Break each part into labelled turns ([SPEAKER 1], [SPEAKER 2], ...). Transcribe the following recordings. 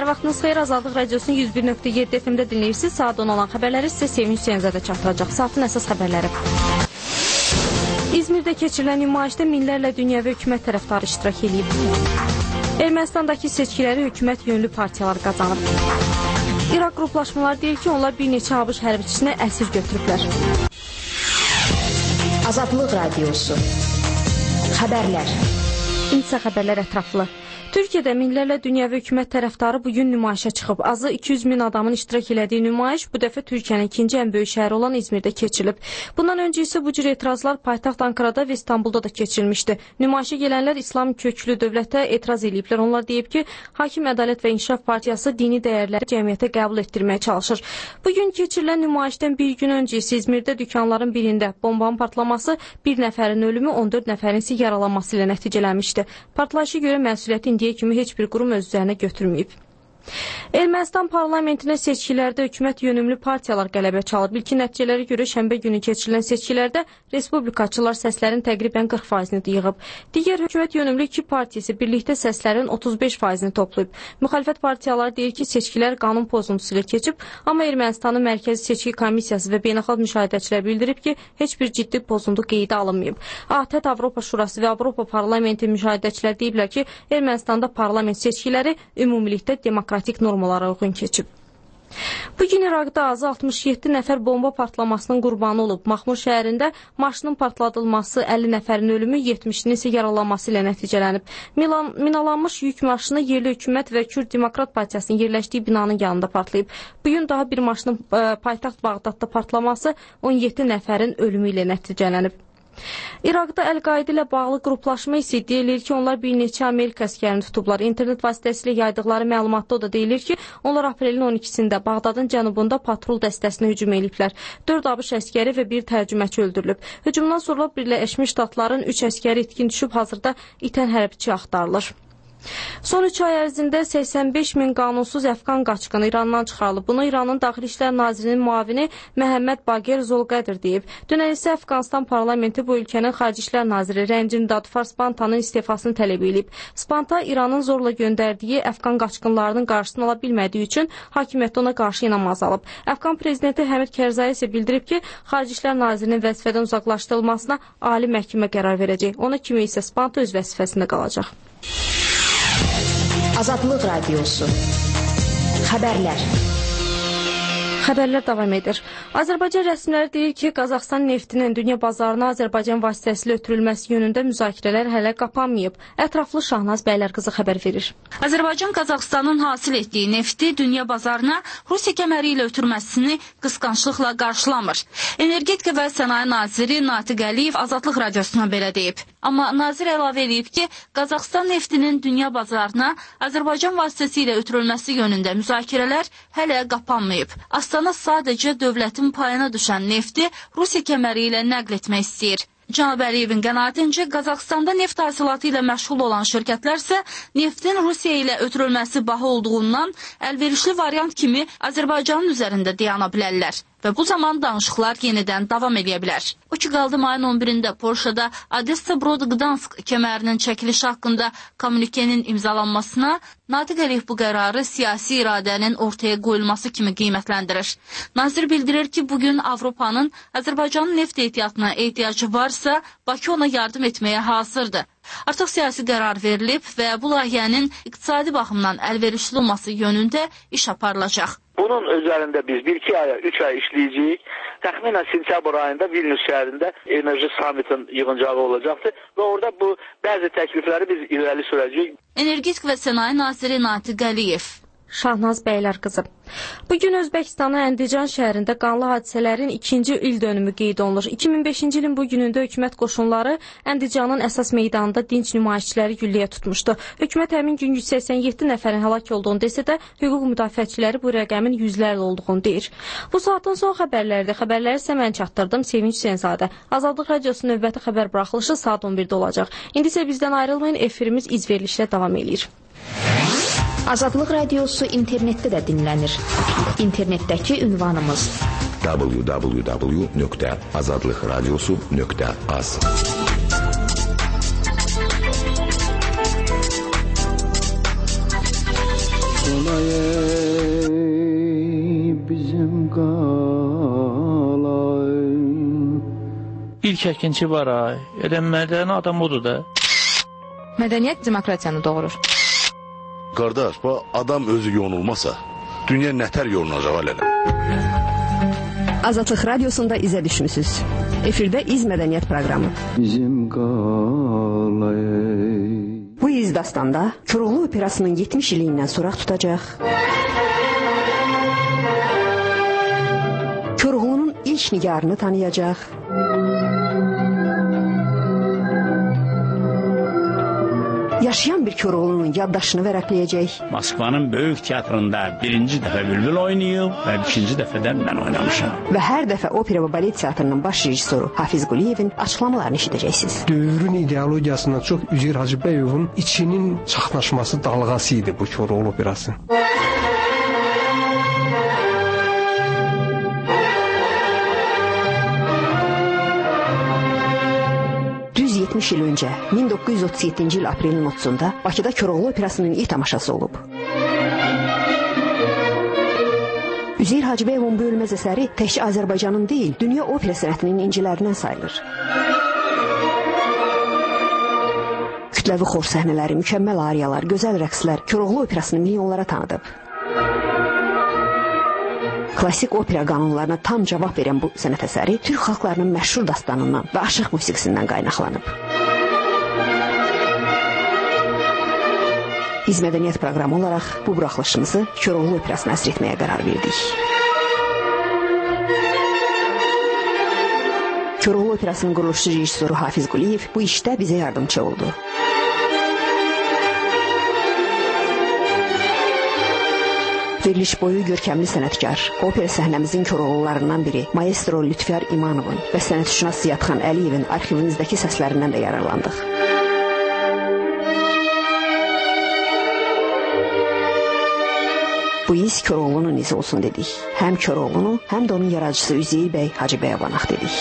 [SPEAKER 1] Hər vaxtınız xeyir, Azadlıq Radiosunun 101.7 FM-də dinləyirsiniz. Saat 10 olan xəbərləri sizə Sevinç Hüseynzadə çatdıracaq. Saatın əsas xəbərləri. İzmirdə keçirilən nümayişdə minlərlə dünyəvi hökumət tərəfdarı iştirak edib. Ermənistandakı seçkiləri hökumət yönlü partiyalar qazanıb. İraq qruplaşmaları deyir ki, onlar bir neçə ABŞ hərbiçisini əsir götürüblər.
[SPEAKER 2] Azadlıq Radiosu. Xəbərlər.
[SPEAKER 1] İnsə xəbərlər ətraflı. Türkiyədə minlərlə dünyəvi hökumət tərəfdarı bugün nümayişə çıxıb. Azı 200 min adamın iştirak elədiyi nümayiş bu dəfə Türkiyənin ikinci ən böyük şəhəri olan İzmirdə keçirilib. Bundan öncə isə bu cür etirazlar paytaxt Ankarada və İstanbulda da keçirilmişdi. Nümayişə gələnlər İslam köklü dövlətə etiraz ediblər. Onlar deyib ki, Hakim Ədalət və İnkişaf Partiyası dini dəyərləri cəmiyyətə qəbul etdirməyə çalışır. Bugün keçirilən nümayişdən bir gün öncə isə İzmirdə dükanların birində bombanın partlaması bir nəfərin ölümü, 14 nəfərin isə yaralanması ilə nəticələnmişdi. Partlayışa görə məsuliyyəti indiyə kimi heç bir qurum öz üzərinə götürməyib. Ermənistan parlamentinə seçkilərdə hökumət yönümlü partiyalar qələbə çalıb. İlkin nəticələrə görə şənbə günü keçirilən seçkilərdə respublikaçılar səslərin təqribən 40%-ni yığıb. Digər hökumət yönümlü iki partiyası birlikdə səslərin 35%-ni toplayıb. Müxalifət partiyaları deyir ki, seçkilər qanun pozuntusu ilə keçib, amma Ermənistanın Mərkəzi Seçki Komissiyası və beynəlxalq müşahidəçilər bildirib ki, heç bir ciddi pozuntu qeydə alınmayıb. ATƏT, Avropa Şurası və Avropa Parlamenti müşahidəçilər deyiblər ki, Ermənistanda parlament seçkiləri ümumilikdə demokratik normalara uyğun keçib. Bugün İraqda azı 67 nəfər bomba partlamasının qurbanı olub. Mahmur şəhərində maşının partladılması, 50 nəfərin ölümü, 70'nin isə yaralanması ilə nəticələnib. Minalanmış yük maşını yerli hökumət və Kürd Demokrat Partiyasının yerləşdiyi binanın yanında partlayıb. Bugün daha bir maşının paytaxt Bağdadda partlaması 17 nəfərin ölümü ilə nəticələnib. İraqda Əl-Qaida ilə bağlı qruplaşma isə deyilir ki, onlar bir neçə Amerika əskərini tutublar. İnternet vasitəsilə yaydıqları məlumatda o da deyilir ki, onlar aprelin 12-sində Bağdadın cənubunda patrul dəstəsinə hücum ediblər. 4 ABŞ əskəri və bir tərcüməçi öldürülüb. Hücumdan sonra Birləşmiş Ştatların 3 əskəri itkin düşüb, hazırda itən hərbiçi axtarılır. Son 3 ay ərzində 85 min qanunsuz əfqan qaçqını İrandan çıxarılıb. Bunu İranın Daxili İşlər Nazirinin müavini Məhəmməd Baqir Zolqədir deyib. Dünən isə Əfqanistan parlamenti bu ölkənin Xarici İşlər Naziri Rəncin Dadfar Spantanın istifasını tələb edib. Spanta İranın zorla göndərdiyi əfqan qaçqınlarının qarşısını ala bilmədiyi üçün hakimiyyətdə ona qarşı inamaz alıb. Əfqan prezidenti Həmid Kərzai isə bildirib ki, Xarici İşlər Nazirinin vəzifədən uzaqlaşdırılmasına ali məhkəmə qərar verəcək. Ona kimi isə Spanta öz vəzifəsində qalacaq.
[SPEAKER 2] Azadlıq Radiosu. Xəbərlər.
[SPEAKER 1] Xəbərlər davam edir. Azərbaycan rəsmiləri deyir ki, Qazaxıstan neftinin dünya bazarına Azərbaycan vasitəsilə ötürülməsi yönündə müzakirələr hələ qapanmayıb. Ətraflı Şahnaz Bəylərqızı xəbər verir.
[SPEAKER 3] Azərbaycan Qazaxıstanın hasil etdiyi nefti dünya bazarına Rusiya kəməri ilə ötürməsini qısqanclıqla qarşılamır. Energetika və Sənaye Naziri Natiq Əliyev Azadlıq Radiosuna belə deyib. Amma nazir əlavə edib ki, Qazaxıstan neftinin dünya bazarına Azərbaycan vasitəsilə ötürülməsi yönündə müzakirələr hələ qapanmayıb. Astana sadəcə dövlətin payına düşən nefti Rusiya kəməri ilə nəql etmək istəyir. Cənab Əliyevin qənaətincə Qazaxıstanda neft hasilatı ilə məşğul olan şirkətlər isə neftin Rusiya ilə ötürülməsi baha olduğundan əlverişli variant kimi Azərbaycanın üzərində dayana bilərlər. Və bu zaman danışıqlar yenidən davam edə bilər. O ki, qaldı mayın 11-də Polşada Odessa-Brod-Gdansk kəmərinin çəkilişi haqqında kommunikenin imzalanmasına Natiq Əliyev bu qərarı siyasi iradənin ortaya qoyulması kimi qiymətləndirir. Nazir bildirir ki, bugün Avropanın Azərbaycanın neft ehtiyatına ehtiyacı varsa, Bakı ona yardım etməyə hazırdır. Artıq siyasi qərar verilib və bu layihənin iqtisadi baxımdan əlverişli olması yönündə iş aparılacaq.
[SPEAKER 4] Bunun üzərində biz 1-2 aya, 3 ay işləyəcəyik. Təxminən sentyabr ayında Vilnius şəhərində enerji samitin yığıncağı olacaqdır və orada bu bəzi təklifləri biz irəli sürəcəyik.
[SPEAKER 3] Energetik və Sənaye Naziri Natiq Əliyev.
[SPEAKER 1] Şahnaz Bəylərqızı. Bugün Özbəkistanın Əndican şəhərində qanlı hadisələrin 2-ci il dönümü qeyd olunur. 2005-ci ilin bu günündə hökumət qoşunları Əndicanın əsas meydanında dinc nümayişçiləri gülləyə tutmuşdu. Hökumət həmin gün 187 nəfərin həlak olduğunu desə də, hüquq müdafiəçiləri bu rəqəmin yüzlərlə olduğunu deyir. Bu saatın son xəbərlərdə xəbərləri isə mən çatdırdım, Sevinç Hüseynzadə. Azadlıq Radiosunun növbəti xəbər buraxılışı saat 11-də olacaq. İndi isə bizdən ayrılmayın, efirimiz izverilişlə davam edir.
[SPEAKER 2] Azadlıq Radiosu internetdə də dinlənir. İnternetdəki ünvanımız www.azadlıqradiosu.az. Sonaya
[SPEAKER 5] İlk əkinçi var ay. Elə mədəni adam odur da.
[SPEAKER 6] Mədəniyyət demokratiyanı doğurur.
[SPEAKER 7] Qardaş, bu adam özü yonulmasa, dünya nətər yolunacaq alələ?
[SPEAKER 8] Azadlıq Radiosunda izə düşmüsünüz. Efirdə İz Mədəniyyət proqramı. Bizim qalay. Bu İz dastanda Koroğlu Operasının 70 ilindən soraq tutacaq. Koroğlu'nun ilk nigarını tanıyacaq. Yaşayan bir Koroğlu'nun yaddaşını vərəqləyəcək.
[SPEAKER 9] Moskvanın böyük teatrında birinci dəfə Bülbül oynayıb və ikinci dəfədən mən oynamışam.
[SPEAKER 8] Və hər dəfə opera və balet teatrının baş rejissoru Hafiz Quliyevin açıqlamalarını eşidəcəksiniz.
[SPEAKER 10] Dövrün ideologiyasından çox Üzeyir Hacıbəyovun içinin çaxnaşması dalğası idi bu Koroğlu operası. Düz 70 il öncə, 1937-ci il aprelin 30-da Bakıda Koroğlu Operasının ilk tamaşası olub. Üzeyir Hacıbəyovun bu ölməz əsəri təkcə Azərbaycanın deyil, dünya opera sənətinin incilərindən sayılır. Kütləvi xor səhnələri, mükəmməl ariyalar, gözəl rəqslər Koroğlu Operasını milyonlara tanıdıb. Klassik opera qanunlarına tam cavab verən bu sənət əsəri Türk xalqlarının məşhur dastanından və aşıq musiqisindən qaynaqlanıb. İz Mədəniyyət proqramı olaraq bu buraxılışımızı Koroğlu Operasına əsr etməyə qərar verdik. Koroğlu Operasının quruluşçu rejissoru Hafiz Quliyev bu işdə bizə yardımcı oldu. Veriliş boyu görkəmli sənətkar, opera səhnəmizin Koroğlularından biri maestro Lütfiyar İmanovun və sənətşünas Ziyadxan Əliyevin arxivimizdəki səslərindən də yararlandıq. Bu iz Koroğlu'nun izi olsun dedik. Həm Koroğlu'nu, həm də onun yaradıcısı Üzeyir bəy Hacıbəyov anaq dedik.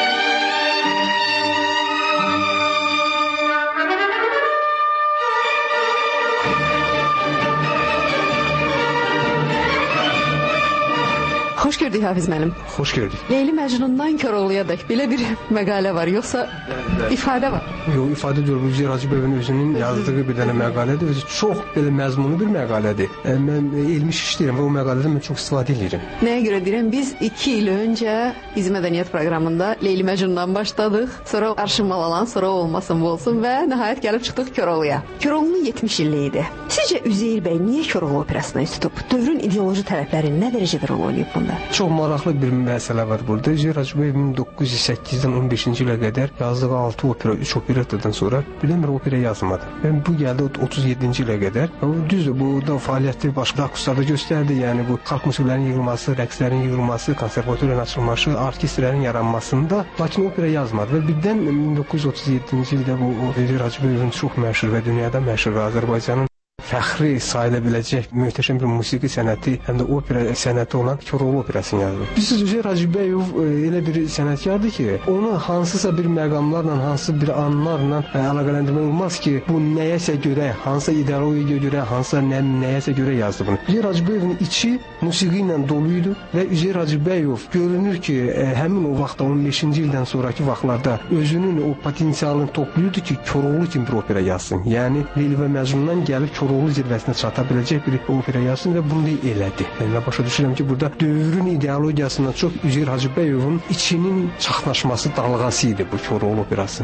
[SPEAKER 10] Xoş gördük Hafiz müəllim. Xoş gördük.
[SPEAKER 8] Leyli Məcnundan Koroğluya dək belə bir məqalə var, yoxsa ifadə var?
[SPEAKER 10] Yox, ifadə deyil. Bu Üzeyir Hacıbəyovun özünün yazdığı bir dənə məqalədir. Özü çox belə məzmunlu bir məqalədir. Mən elmi işləyirəm və o məqalədən mən çox istifadə edirəm.
[SPEAKER 8] Nəyə görə deyirəm? Biz 2 il öncə İz Mədəniyyət proqramında Leyli Məcnundan başladıq. Sonra Arşın Malalan, sonra Olmasın bu olsun və nəhayət gəlib çıxdıq Koroğluya. Koroğlu'nun 70 illiyi idi. Sizcə Üzeyir bəy niyə Koroğlu operasına üst tutub? Dövrün ideoloji tərəfləri nə dərəcədə rol oynayıb bunda?
[SPEAKER 10] Çox maraqlı bir məsələ var burada. Üzeyir Hacıbəyov 1908-dən 15-ci ilə qədər yazdığı 6 opera, 3 operettadan sonra birdən bir opera yazmadı. Yəni bu gəldi 37-ci ilə qədər. Düzdür, bu da fəaliyyəti başqa kurslarda göstərdi. Yəni bu xalq musiqilərinin yığılması, rəqslərin yığılması, konservatoriyanın açılması, orkestrlərin yaranmasında, lakin opera yazmadı və birdən 1937-ci ildə bu Üzeyir Hacıbəyovun çox məşhur və dünyada məşhur Azərbaycanın fəxri sayıla biləcək möhtəşəm bir musiqi sənəti, həm də opera sənəti olan Koroğlu operasını yazdı. Bilirsiniz, Üzeyir Hacıbəyov elə bir sənətkardır ki, onu hansısa bir məqamlarla, hansı bir anlarla əlaqələndirmək olmaz ki, bu nəyəsə görə, hansısa ideologiyaya görə, hansısa nəyəsə görə yazdı bunu. Üzeyir Hacıbəyovun içi musiqi ilə doluydu və Üzeyir Hacıbəyov görünür ki, həmin o vaxtda 15-ci ildən sonraki vaxtlarda özünün o potensialını toplayırdı ki, Koroğlu kimi bir opera yazsın. Yəni Leyli və Məcnundan gəlib Koroğlu zirvəsinə çata biləcək bir opera yazsın və bunu da elədi. Mən başa düşürəm ki, burada dövrün ideologiyasından çox Üzeyir Hacıbəyovun içinin çaxnaşması dalğası idi bu Koroğlu operası.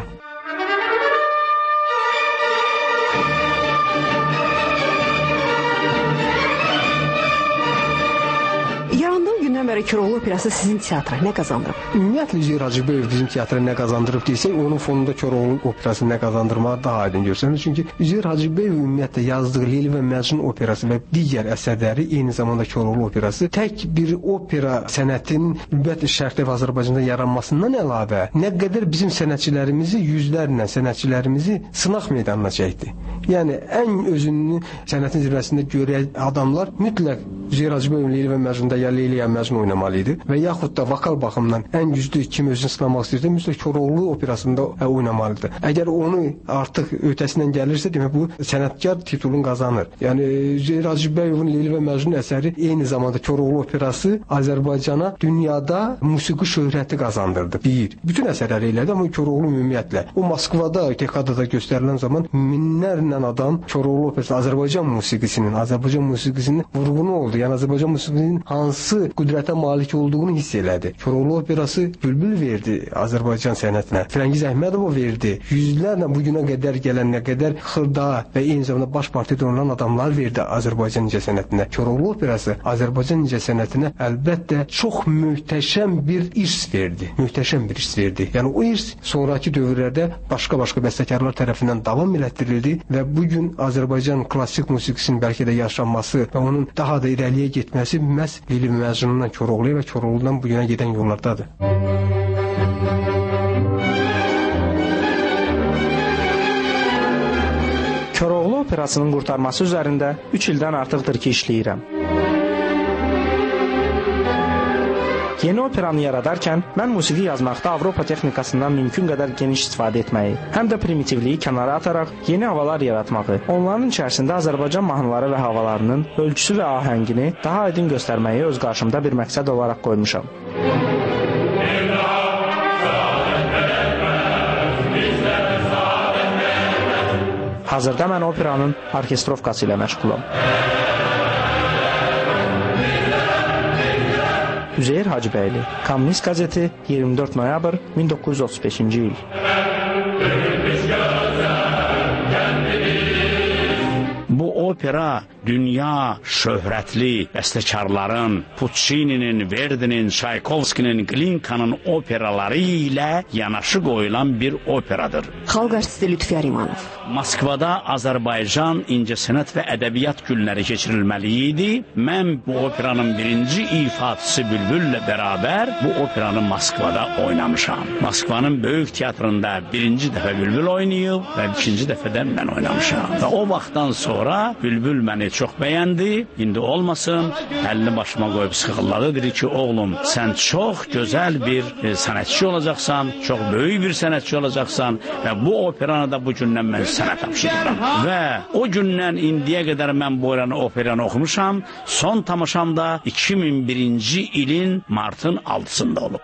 [SPEAKER 10] Koroğlu operası sizin teatra nə qazandırıb? Ümumiyyətlə Üzeyir Hacıbəyov bizim teatra nə qazandırıb desək, onun fonunda Koroğlu operası nə qazandırmağı daha aydın görsənir. Çünki Üzeyir Hacıbəyov ümumiyyətlə yazdığı Leyli və Məcnun operası və digər əsərləri, eyni zamanda Koroğlu operası tək bir opera sənətinin ümumiyyətlə Şərqdə və Azərbaycanda yaranmasından əlavə nə qədər bizim sənətçilərimizi, yüzlərlə sənətçilərimizi sınaq meydanına çəkdi. Yəni ən özünü sənətin zirvəsində görən adamlar mütləq Üzeyir Hacıbəyov Leyli və Məcnunda ya Leyli ya Məcnun oynamalı idi və yaxud da vokal baxımından ən güclü kim özünü sınamaq istəyirsə, mütləq Koroğlu operasında oynamalıdır. Əgər onu artıq ötəsindən gəlirsə, demək bu sənətkar titulunu qazanır. Yəni Üzeyir Hacıbəyovun Leyli və Məcnun əsəri eyni zamanda Koroğlu operası Azərbaycana dünyada musiqi şöhrəti qazandırdı. Bir. Bütün əsərləri elədi, amma Koroğlu ümumiyyətlə. O Moskvada, TK-da göstərilən zaman minlərlə adam Koroğlu operası Azərbaycan musiqisinin vurğunu oldu. Yəni Azərbaycan musiqisinin hansı qüdrətə malik olduğunu hiss elədi. Koroğlu operası bülbül verdi Azərbaycan sənətinə. Firəngiz Əhmədov verdi. Yüzlərlə bu günə qədər gələn nə qədər xırda və eyni zamanda baş partiyada olan adamlar verdi Azərbaycan incəsənətinə. Koroğlu operası Azərbaycan incəsənətinə əlbəttə çox möhtəşəm bir irs verdi. Yəni o irs sonraki dövrlərdə başqa bəstəkarlar tərəfindən davam elətdirildi və bu gün Azərbaycan klassik musiqisinin bəlkə də yaşanması və onun daha da irəliyə getməsi məhz Leyli və Məcnundan Koroğluya və Koroğludan bu günə gedən yollardadır.
[SPEAKER 11] Koroğlu operasının qurtarması üzərində 3 ildən artıqdır ki, işləyirəm. Yeni operanı yaradarkən mən musiqi yazmaqda Avropa texnikasından mümkün qədər geniş istifadə etməyi, həm də primitivliyi kənara ataraq yeni havalar yaratmağı, onların içərisində Azərbaycan mahnıları və havalarının ölçüsü və ahəngini daha aydın göstərməyi öz qarşımda bir məqsəd olaraq qoymuşam. Hazırda mən operanın orkestrovkası ilə məşğulam. Üzeyir Hacıbəyli, Kommunist qəzeti, 24 noyabr 1935-ci il.
[SPEAKER 9] Bu opera dünya şöhrətli bəstəkarların, Puccini'nin, Verdi'nin, Çaykovskinin, Glinkanın operaları ilə yanaşı qoyulan bir operadır.
[SPEAKER 8] Xalq artisti Lütfiyar İmanov.
[SPEAKER 9] Moskvada Azərbaycan incəsənət və ədəbiyyat günləri keçirilməli idi. Mən bu operanın birinci ifaçısı Bülbüllə bərabər bu operanı Moskvada oynamışam. Moskvanın böyük teatrında birinci dəfə Bülbül oynayıb və ikinci dəfədən mən oynamışam. Və o vaxtdan sonra Bülbül məni çox bəyəndi. İndi olmasın, əlini başıma qoyub sıxılladı. Dedi ki, oğlum, sən çox gözəl bir sənətçi olacaqsan, çox böyük bir sənətçi olacaqsan və bu operanı da bu gündən mən sənə tapşırıram. Və o gündən indiyə qədər mən bu operanı oxumuşam. Son tamaşam da 2001-ci ilin martın 6-sında olub.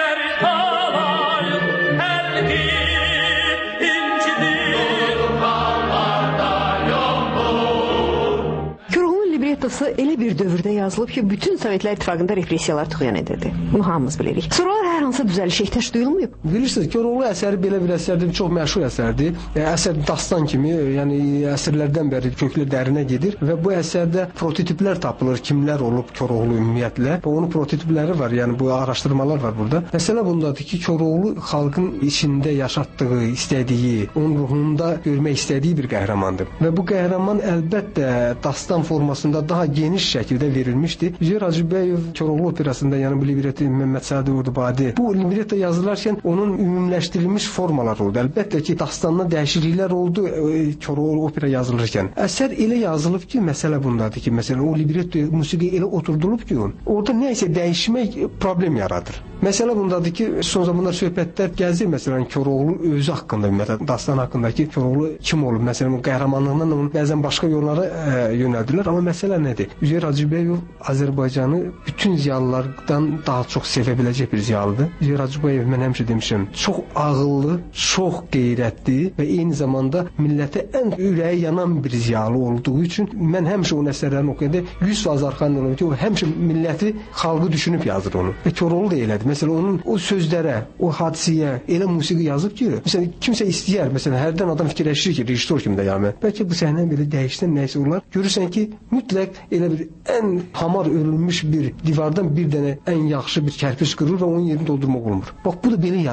[SPEAKER 8] Librettosu elə bir dövrdə yazılıb ki, bütün Sovetlər İttifaqında repressiyalar tüğyan edirdi. Bunu hamımız bilirik. Sonralar hər hansı düzəliş ehtiyac duyulmayıb.
[SPEAKER 10] Bilirsiniz, Koroğlu əsəri belə bir əsərdir, çox məşhur əsərdir. Əsər dastan kimi, yəni əsrlərdən bəri köklə dərinə gedir və bu əsərdə prototiplər tapılır, kimlər olub Koroğlu ümumiyyətlə. Və onun prototipləri var, yəni bu araşdırmalar var burada. Məsələ bundadır ki, Koroğlu xalqın içində yaşatdığı, istədiyi, onun ruhunda görmək istədiyi bir qəhrəmandır. Və bu qəhrəman əlbəttə dastan formasında daha geniş şəkildə verilmişdi. Üzeyir Hacıbəyov Koroğlu operasında, yəni bu libretti Məhəmməd Sədi Ordubadi, bu libretto yazılarkən onun ümumləşdirilmiş formalar oldu. Əlbəttə ki, dastanda dəyişikliklər oldu Koroğlu opera yazılırkən. Əsər elə yazılıb ki, məsələ bundadır ki, məsələn, o libretto musiqi elə oturdulub ki, orada nəysə dəyişmək problem yaradır. Məsələ bundadır ki, son zamanlar söhbətlər gəzir, məsələn, Koroğlu özü haqqında, ümumiyyətlə, dastan haqqındakı Koroğlu kim olub, məsələn, qəhrəmanlığından onu bəzən başqa yollara yönəldirlər, amma məsələ nədir? Üzeyir Hacıbəyov Azərbaycanı bütün ziyalılardan daha çox sevə biləcək bir ziyalıdır. Üzeyir Hacıbəyov, mən həmişə demişəm, çox ağıllı, çox qeyrətli və eyni zamanda millətə ən ürəyi yanan bir ziyalı olduğu üçün mən həmişə onun əsərlərini oxuyanda 100% arxasında olub ki, o həmişə milləti, xalqı düşünüb yazır onu. Və Koroğlu da elədir. Məsələn, onun o sözlərə, o hadisəyə elə musiqi yazıb ki, məsələn, kimsə istəyər, məsələn, hərdən adam fikirləşir ki, rejissor kimi də yəni, bəlkə bu səhnə belə dəyişsən nəysə olar. Görürsən ki, mütləq elə bir ən hamar örülmüş bir divardan bir dənə ən yaxşı bir kərpic qırılır və onun yerini doldurmaq olmur. Bax, bu da belə yazılıb.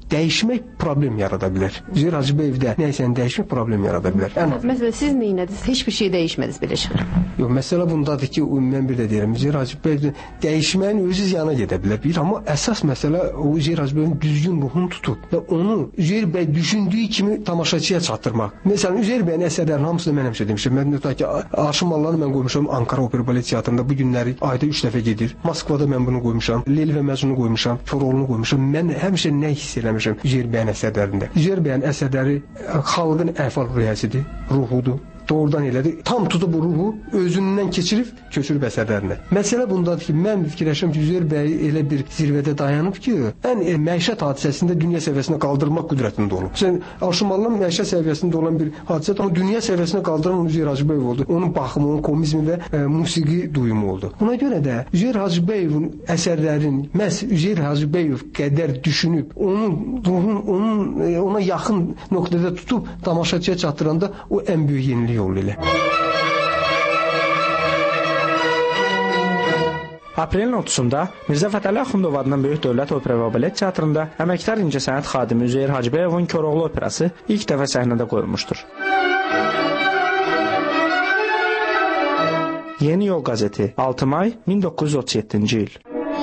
[SPEAKER 10] dəyişmək problem yarada bilər. Üzeyir Hacıbəyevdə nəysə dəyişmək problem yarada bilər.
[SPEAKER 8] Məsələn, siz nə etdiniz? Heç bir şey dəyişmədiniz belə çıxır.
[SPEAKER 10] Yox, məsələ bundadır ki, mən bir də deyirəm, Üzeyir Hacıbəyevdə dəyişməyin özü ziyana gedə bilər. Bir, amma əsas məsələ o Üzeyir Hacıbəyevin düzgün ruhunu tutub və onu Üzeyir bəy düşündüyü kimi tamaşaçıya çatdırmaq. Məsələn, Üzeyir bəyin əsərlərinin hamısını mən həmişə demişəm. Mən tutaq ki, Arşın Mallarını mən qoymuşam Ankara Opera Balet Teatrında, bu günləri ayda 3 dəfə gedir. Moskvada mən bunu qoymuşam. Leyli və Məcnunu qoymuşam. Koroğlunu qoymuşam. Mən həmişə nə hiss eləmişəm Üzeyir bəyin əsərlərində. Üzeyir bəyin əsərləri xalqın əhval-ruhiyyəsidir, ruhudur. Doğrudan elədi. Tam tutub bu ruhu özündən köçürüb əsərlərinə. Məsələ bundadır ki, mən fikirləşirəm ki, Üzeyir bəy elə bir zirvədə dayanıb ki, ən məişət hadisəsində dünya səviyyəsinə qaldırmaq qüdrətində olub. Sən Arşın Malların məişət səviyyəsində olan bir hadisə, amma dünya səviyyəsinə qaldıran Üzeyir Hacıbəyev oldu. Onun baxımı, onun komizmi və musiqi duyumu oldu. Buna görə də Üzeyir Hacıbəyevin əsərlərini məhz Üzeyir Hacıbəyev qədər düşünüb, ona yaxın nöqtədə tutub tamaşaçıya çatdıranda o ən böyük yenilik yolu ilə.
[SPEAKER 11] Aprelin 30-da Mirzə Fətəli Axundov adının Böyük Dövlət Opera və Balet Teatrında əməkdar incəsənət xadimi Üzeyir Hacıbəyevin Koroğlu operası ilk dəfə səhnədə qoyulmuşdur. Yeni Yol qəzeti 6 may 1937-ci il.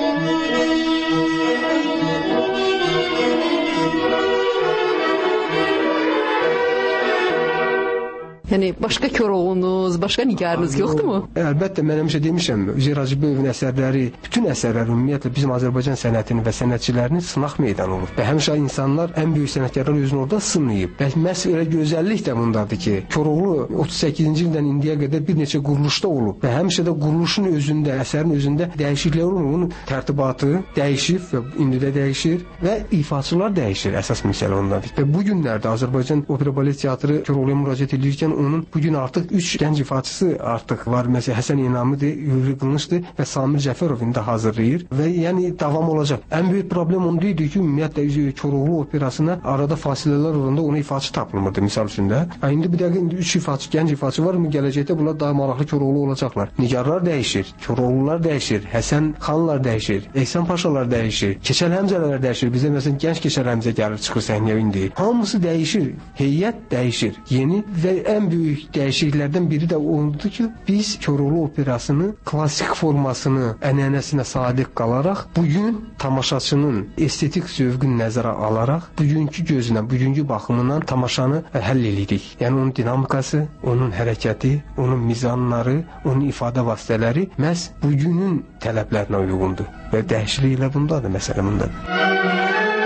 [SPEAKER 8] Yəni başqa Koroğlunuz, başqa nigarınız yoxdurmu?
[SPEAKER 10] Əlbəttə, mən həmişə demişəm, Üzeyir Hacıbəyevin əsərləri, bütün əsərlər ümumiyyətlə bizim Azərbaycan sənətini və sənətçilərini sınaq meydanı olur. Və həmişə insanlar, ən böyük sənətkarlar özünü orada sınayıb. Və məhz elə gözəllik də bundadır ki, Koroğlu 38-ci ildən indiyə qədər bir neçə quruluşda olub və həmişə də quruluşun özündə, əsərin özündə dəyişikliklər olur. Onun tərtibatı dəyişib və indi də dəyişir və ifaçılar dəyişir. Əsas məsələ ondadır. Və bu günlərdə Azərbaycan Opera Balet Teatrı Koroğluya müraciət edirkən onun bugün artıq 3 gənc ifaçısı artıq var. Məsələn, Həsən İnamidir, Ülvi Qılınçdır və Samir Cəfərov indi hazırlayır və yəni davam olacaq. Ən böyük problem onda idi ki, ümumiyyətlə Koroğlu operasına arada fasilələr olanda ona ifaçı tapılmırdı misal üçün də. İndi bir dəqiqə 3 ifaçı, gənc ifaçı var mı? Gələcəkdə bunlar daha maraqlı Koroğlu olacaqlar. Nigarlar dəyişir, Koroğlular dəyişir, Həsən xanlar dəyişir, Ehsan Paşalar dəyişir, Keçəl Həmzələr dəyişir. Bizdə məsələn gənc Keçəl Həmzə gəlir çıxır səhnəyə indi. Hamısı dəyişir, heyət dəyişir. Yeni və ən böyük dəyişikliklərdən biri də oldu ki, biz Koroğlu operasını klassik formasını, ənənəsinə sadiq qalaraq bugün tamaşaçının estetik zövqünü nəzərə alaraq bugünkü gözünə, bugünkü baxımından tamaşanı həll edirik. Yəni onun dinamikası, onun hərəkəti, onun mizanları, onun ifadə vasitələri məhz bugünün tələblərinə uyğundur və dəyişiklik elə bundadır, məsələ bundadır.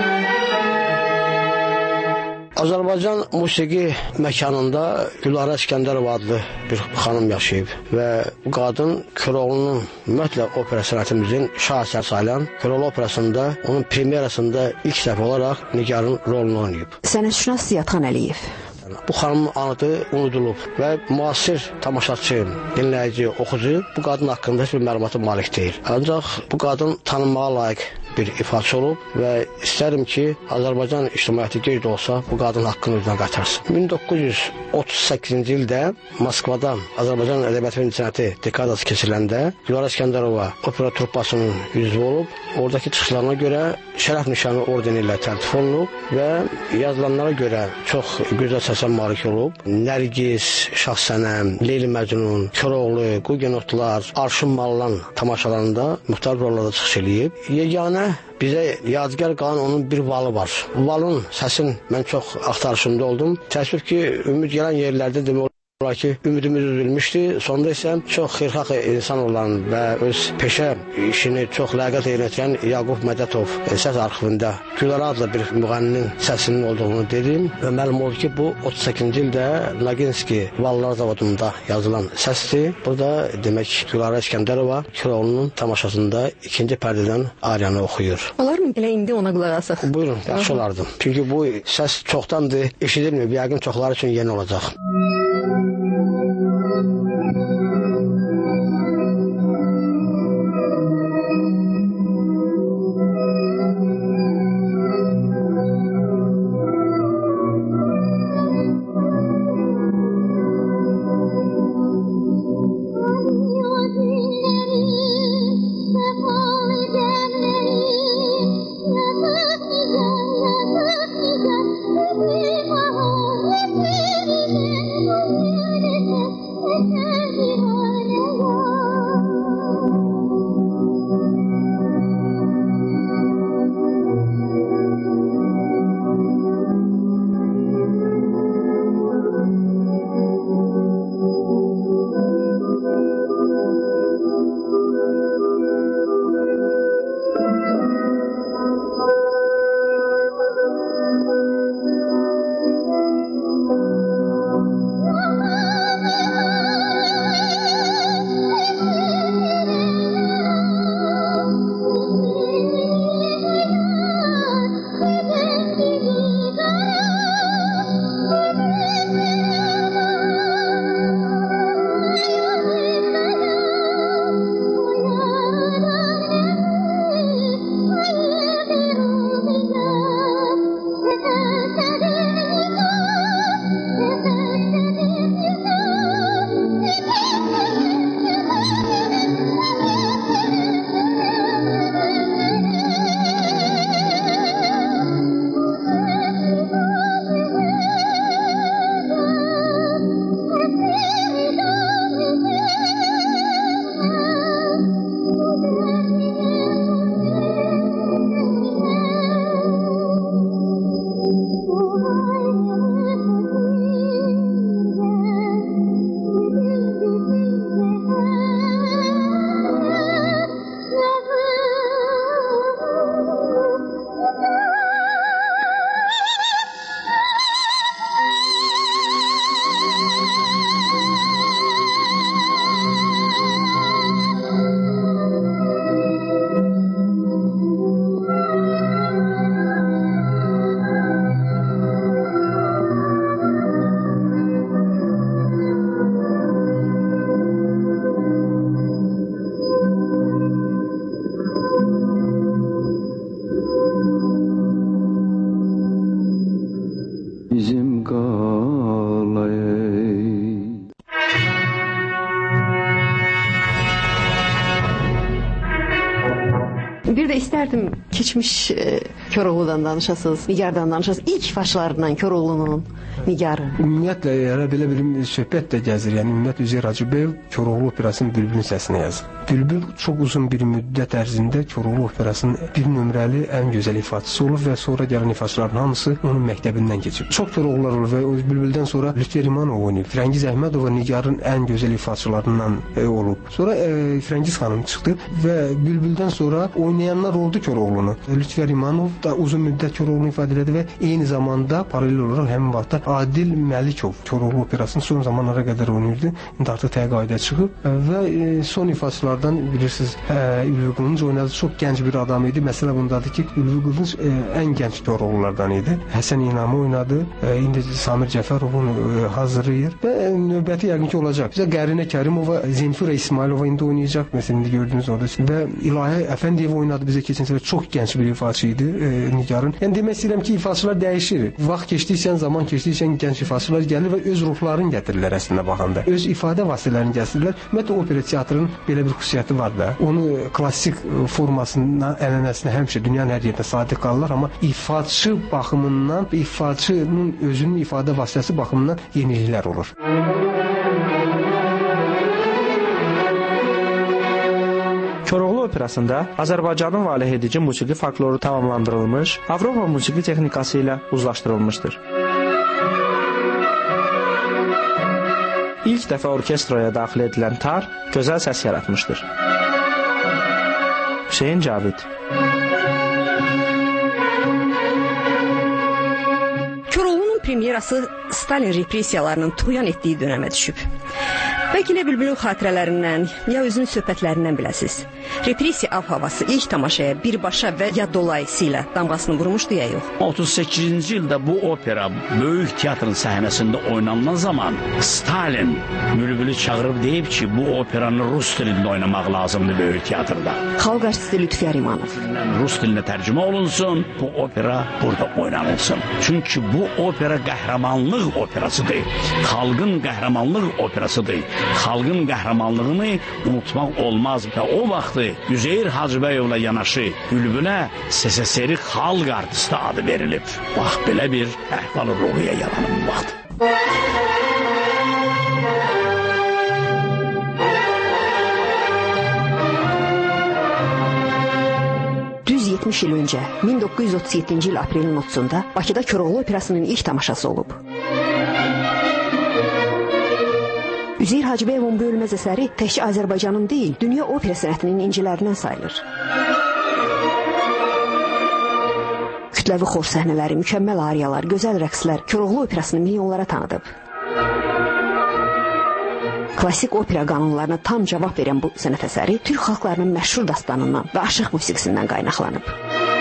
[SPEAKER 12] Azərbaycan musiqi məkanında Gülarə İskəndərova adlı bir xanım yaşayıb və bu qadın Koroğlunun ümumiyyətlə opera sənətimizin şahesər sayılan Koroğlu operasında onun premyerasında ilk dəfə olaraq Nigarın rolunu oynayıb.
[SPEAKER 8] Sənətşünas Ziyadxan Əliyev.
[SPEAKER 12] Bu xanımın adı unudulub və müasir tamaşaçı, dinləyici, oxucu bu qadın haqqında heç bir məlumata malik deyil. Ancaq bu qadın tanınmağa layiq bir ifaçı olub və istərim ki, Azərbaycan ictimaiyyəti gec də olsa bu qadın haqqını özünə qaytarsın. 1938-ci ildə Moskvada Azərbaycan ədəbiyyatı və incəsənəti dekadası keçiriləndə Gülarə İskəndərova opera truppasının üzvü olub. Oradakı çıxışlarına görə şərəf nişanı ordeni ilə təltif olunub və yazılanlara görə çox gözəl səsə malik olub. Nərgiz, Şahsənəm, Leyli Məcnun, Koroğlu, Qugenotlar, Arşın Mallan tamaşalarında müxtəlif rollarda çıxış eləyib. Yeganə bizə yadigar qalan onun bir valı var. Valın səsini mən çox axtarışımda oldum. Təəssüf ki, ümid gələn yerlərdə demək olar ki, ümidimiz üzülmüşdü. Sonda isə çox xeyirxah insan olan və öz peşə işini çox ləyaqətlə yerinə yetirən Yaqub Mədətov səs arxivində Gülarə adlı bir müğənninin səsinin olduğunu dedim və məlum oldu ki, bu 38-ci ildə Naginski Vallar Zavodunda yazılan səsdir. Burada demək Gülarə İskəndərova Koroğlunun tamaşasında ikinci pərdədən ariyanı oxuyur.
[SPEAKER 8] Olar mı elə indi ona qulaq asaq?
[SPEAKER 12] Buyurun, yaxşı olardı. Çünki bu səs çoxdandır eşidilmir. Yəqin çoxları üçün yeni olacaq.
[SPEAKER 8] istərdim keçmiş Koroğludan danışasınız, Nigardan danışasınız. İlk ifaçılarından Koroğlunun, Nigarın.
[SPEAKER 10] Ümumiyyətlə, belə bir söhbət də gəzir. Yəni, ümumiyyətlə, Üzeyir Hacıbəyev Koroğlu operasının Bülbülün səsinə yazıb. Bülbül çox uzun bir müddət ərzində Koroğlu operasının bir nömrəli ən gözəl ifaçısı olub və sonra gələn ifaçıların hamısı onun məktəbindən keçib. Çox Koroğlular olur və Bülbüldən sonra Lütfər İmanov oynayıb. Firəngiz Əhmədova Nigarın ən gözəl ifaçılarından olub. Sonra Firəngiz xanım çıxdı və Bülbüldən sonra oynayanlar oldu Koroğlunu. Lütfər İmanov da uzun müddət Koroğlunu ifadə elədi və eyni zamanda paralel olaraq həmin vaxtda Adil Məlikov Koroğlu operasını son zamanlara qədər oynayırdı. İndi artıq təqaüdə çıxıb və son ifaçılardan bilirsiniz, Ülvi Qılınc oynadı. Çox gənc bir adam idi. Məsələ bundadır ki, Ülvi Qılınc ən gənc Koroğlulardan idi. Həsən İnamı oynadı. İndi Samir Cəfərovun hazırlayır və növbəti yəqin ki olacaq. Bizə Qərinə Kərimova, Zenfira İsmailova indi oynayacaq. Məsələn, indi gördüyünüz orada və İlahə Əfəndiyev oynadı bizə keçən səfər. Çox gənc bir ifaçı idi Nigarın. Yəni demək istəyirəm ki, ifaçılar dəyişir. Vaxt keçdikcə, zaman keçdikcə gənc ifaçılar gəlir və öz ruhlarını gətirirlər əslində baxanda. Öz ifadə vasitələrini gətirirlər. Ümumiyyətlə opera teatrının belə bir xüsusiyyəti var da. Onu klassik formasına, ənənəsinə həmişə dünyanın hər yerində sadiq qalırlar, amma ifaçı baxımından, ifaçının özünün ifadə vasitəsi baxımından yeniliklər olur.
[SPEAKER 11] Koroğlu operasında Azərbaycanın valehedici musiqi folkloru tamamlandırılmış, Avropa musiqi texnikası ilə uzlaşdırılmışdır. İlk dəfə orkestraya daxil edilən tar gözəl səs yaratmışdır. Hüseyin Cavid.
[SPEAKER 13] Koroğlunun premyerası Stalin repressiyalarının tuğyan etdiyi dönəmə düşüb. Bəlkə elə Bülbülün xatirələrindən, ya özünün söhbətlərindən biləsiniz. Repressiya av-havası ilk tamaşaya birbaşa və ya dolayısıyla damğasını vurmuşdu ya yox.
[SPEAKER 9] 38-ci ildə bu opera böyük teatrın səhnəsində oynanılan zaman Stalin Bülbülü çağırıb deyib ki, bu operanı Rus dilində oynamaq lazımdır böyük teatrda.
[SPEAKER 13] Xalq artisti Lütfər İmanov.
[SPEAKER 9] Rus dilinə tərcümə olunsun, bu opera burada oynanılsın. Çünki bu opera qəhrəmanlıq operasıdır. Xalqın qəhrəmanlıq operasıdır. Xalqın qəhrəmanlığını unutmaq olmaz və o vaxtı Üzeyir Hacıbəyovla yanaşı Bülbülə SSR xalq artisti adı verilib. Bax, belə bir əhval-ruhiyyə yaranıb bu vaxt.
[SPEAKER 13] Düz 70 il öncə, 1937-ci il aprelin 30-da Bakıda Koroğlu operasının ilk tamaşası olub. Üzeyir Hacıbəyovun bu ölməz əsəri təkcə Azərbaycanın deyil, dünya opera sənətinin incilərindən sayılır. Kütləvi xor səhnələri, mükəmməl ariyalar, gözəl rəqslər Koroğlu operasını milyonlara tanıdıb. Klassik opera qanunlarına tam cavab verən bu sənət əsəri Türk xalqlarının məşhur dastanından və aşıq musiqisindən qaynaqlanıb.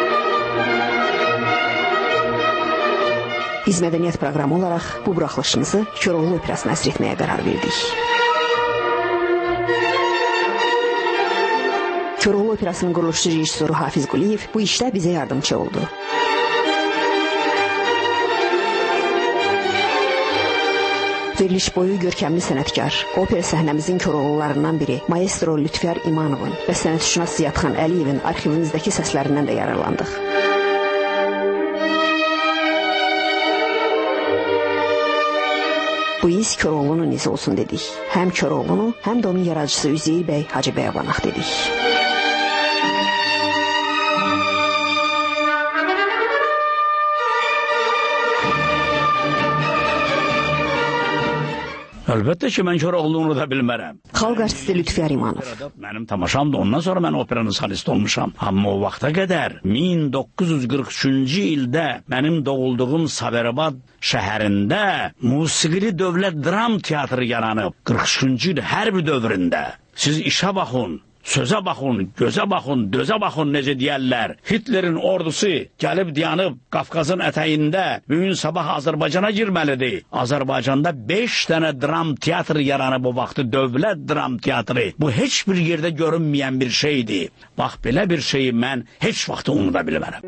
[SPEAKER 13] Biz mədəniyyət proqramı olaraq bu buraxılışımızı Koroğlu operasına əsr etməyə qərar verdik. Koroğlu operasının quruluşçu rejissoru Hafiz Quliyev bu işdə bizə yardımcı oldu. Veriliş boyu görkəmli sənətkar, opera səhnəmizin Koroğlularından biri maestro Lütfər İmanovun və sənətşünas Ziyadxan Əliyevin arxivimizdəki səslərindən də yararlandıq. Bu iz Koroğlunun izi olsun dedik. Həm Koroğlunu, həm də onun yaradıcısı Üzeyir bəy Hacıbəyov anaq dedik.
[SPEAKER 9] Əlbəttə ki, mən Koroğlunu da bilmərəm.
[SPEAKER 13] Xalq artisti Lütfər İmanov.
[SPEAKER 9] Mənim tamaşamdır, ondan sonra mən operanın solisti olmuşam. Amma o vaxta qədər 1943-cü ildə mənim doğulduğum Sabirabad şəhərində musiqili dövlət dram teatrı yaranıb. 43-cü il hərb dövründə. Siz işə baxın. Sözə baxın, gözə baxın, dözə baxın necə deyərlər. Hitlerin ordusu gəlib dayanıb Qafqazın ətəyində bugün sabah Azərbaycana girməlidir. Azərbaycanda 5 dənə dram teatrı yaranıb o vaxtı, dövlət dram teatrı. Bu heç bir yerdə görünməyən bir şeydir. Bax, belə bir şeyi mən heç vaxt unuda bilmərəm.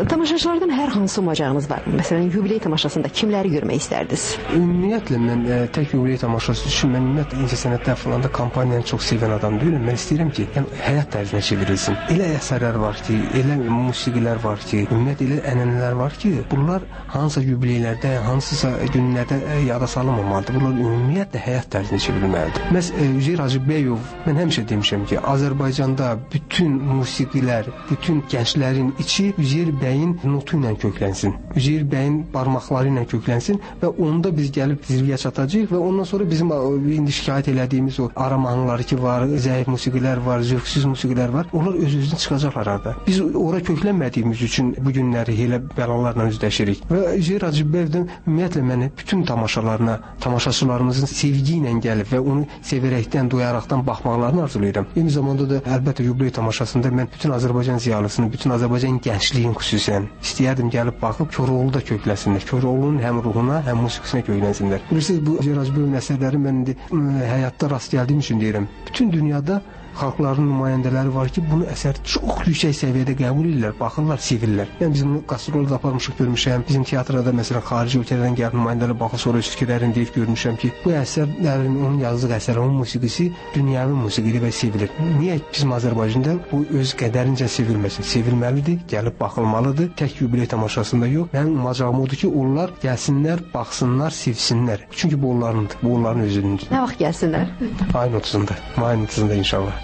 [SPEAKER 13] Tamaşaçılardan hər hansı umacağınız var? Məsələn, yubiley tamaşasında kimləri görmək istərdiniz?
[SPEAKER 10] Ümumiyyətlə mən tək yubiley tamaşası üçün mən ümumiyyətlə incəsənətlər falan da kampaniyanı çox sevən adam deyiləm. Mən istəyirəm ki, yəni həyat tərzinə çevrilsin. Elə əsərlər var ki, elə musiqilər var ki, ümumiyyətlə elə ənənələr var ki, bunlar hansısa yubileylərdə, hansısa günlərdə yada salınmamalıdır. Bunlar ümumiyyətlə həyat tərzinə çevrilməlidir. Məs Üzeyir Hacıbəyov, mən həmişə demişəm ki, Azərbaycanda bütün musiqilər, bütün gənclərin içi Üzeyir bəyin notu ilə köklənsin. Üzeyir bəyin barmaqları ilə köklənsin və onda biz gəlib zirvəyə çatacağıq və ondan sonra bizim indi şikayət elədiyimiz o ara mahnıları ki var, zəif musiqilər var, zövqsüz musiqilər var. Onlar öz-özünə çıxacaqlar arada. Biz ora köklənmədiyimiz üçün bu günləri elə bəlalarla üzləşirik. Və Üzeyir Hacıbəyovdan ümumiyyətlə məni bütün tamaşalarına, tamaşaçılarımızın sevgi ilə gəlib və onu sevərəkdən, duyaraqdan baxmaqlarını arzulayıram. Eyni zamanda da əlbəttə yubiley tamaşasında mən bütün Azərbaycan ziyalısını, bütün Azərbaycan gəncliyin xüsusən istəyərdim gəlib baxıb Koroğlu da kökləsinlər. Koroğlunun həm ruhuna, həm musiqisinə köklənsinlər. Bilirsiniz, bu Üzeyir Hacıbəyovun əsərləri mən indi həyatda rast gəldiyim üçün deyirəm. Bütün dünyada xalqların nümayəndələri var ki, bunu əsər çox yüksək səviyyədə qəbul edirlər, baxırlar, sevirlər. Yəni biz bunu qastrolda aparmışıq, görmüşəm. Bizim teatrda məsələn xarici ölkələrdən gələn nümayəndələr baxır, sonra öz fikirlərini deyib görmüşəm ki, bu əsərlərin, onun yazdığı əsər, onun musiqisi dünyəvi musiqidir və sevilir. Niyə bizim Azərbaycanda bu öz qədərincə sevilməsin? Sevilməlidir, gəlib baxılmalıdır. Tək yubiley tamaşasında yox. Mənim umacağım odur ki, onlar gəlsinlər, baxsınlar, sevsinlər. Çünki bu onlarındır, bu onların özünündür.
[SPEAKER 13] Nə vaxt gəlsinlər?
[SPEAKER 10] Ayın 30-da, mayın 30-da inşallah.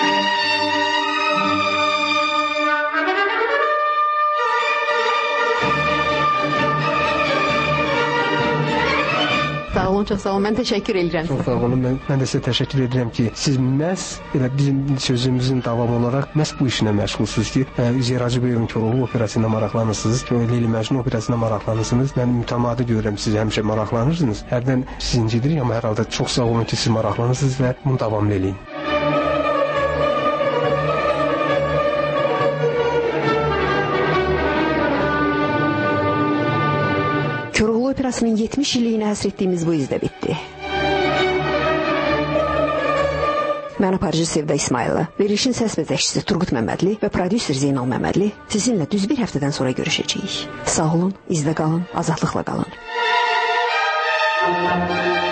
[SPEAKER 13] Sağ olun, çox sağ olun. Mən təşəkkür edirəm.
[SPEAKER 10] Çox sağ olun. Mən də sizə təşəkkür edirəm ki, siz məhz elə bizim sözümüzün davamı olaraq məhz bu işlə məşğulsunuz ki, Üzeyir Hacıbəyovun Koroğlu operası ilə maraqlanırsınız, Leyli Məcnun operası ilə maraqlanırsınız. Mən mütəmadi görürəm, siz həmişə maraqlanırsınız. Hərdən sizi incidirik, amma hər halda çox sağ olun ki, siz maraqlanırsınız və bunu davamlı eləyin.
[SPEAKER 13] Koroğlu operasının 70 illiyinə həsr etdiyimiz bu izdə bitdi. Mən aparıcı Sevda İsmayılı, verilişin səs məzəkçisi Turqut Məmmədli və prodüser Zeynal Məmmədli sizinlə düz bir həftədən sonra görüşəcəyik. Sağ olun, izdə qalın, azadlıqla qalın.